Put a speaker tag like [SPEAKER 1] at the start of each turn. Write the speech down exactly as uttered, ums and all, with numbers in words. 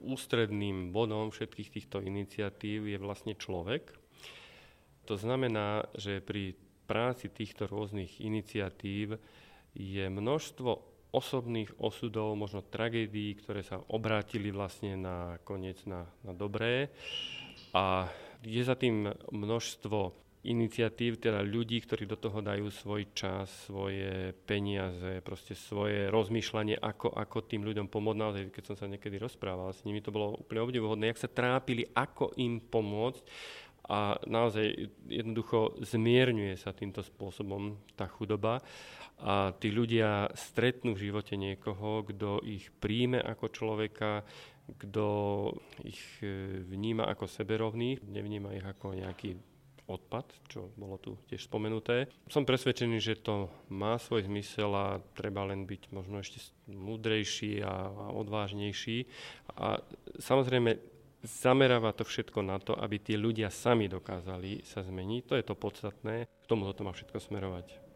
[SPEAKER 1] ústredným bodom všetkých týchto iniciatív je vlastne človek. To znamená, že pri práci týchto rôznych iniciatív je množstvo osobných osudov, možno tragédií, ktoré sa obrátili vlastne na koniec na, na dobré. A je za tým množstvo iniciatív, teda ľudí, ktorí do toho dajú svoj čas, svoje peniaze, proste svoje rozmýšľanie, ako, ako tým ľuďom pomôcť. Naozaj, keď som sa niekedy rozprával s nimi, to bolo úplne obdivuhodné, jak sa trápili, ako im pomôcť. A naozaj jednoducho zmierňuje sa týmto spôsobom tá chudoba a tí ľudia stretnú v živote niekoho, kto ich príjme ako človeka, kto ich vníma ako seberovných, nevníma ich ako nejaký odpad, čo bolo tu tiež spomenuté. Som presvedčený, že to má svoj zmysel a treba len byť možno ešte múdrejší a, a odvážnejší. A samozrejme zameráva to všetko na to, aby tí ľudia sami dokázali sa zmeniť. To je to podstatné. K tomu to má všetko smerovať.